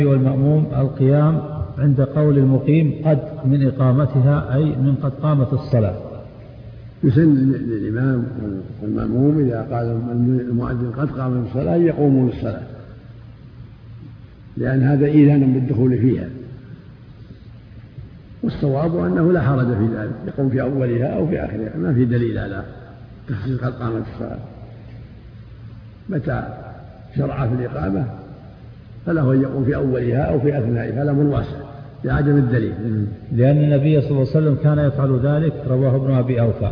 والمأموم القيام عند قول المقيم قد من إقامتها، أي من قد قامت الصلاة. يسن للإمام والمأموم إذا قال المؤذن قد قام الصلاة يقومون الصلاة، لأن هذا إذن بالدخول فيها، والصواب أنه لا حرج في ذلك، يقوم في أولها أو في آخرها، ما في دليل على تخصيص قد قامت الصلاة. متى شرع في الإقامة فله أن يقوم في أولها أو في أثنائها، هذا من واسع لعدم الدليل. لأن النبي صلى الله عليه وسلم كان يفعل ذلك، رواه ابن أبي أوفى.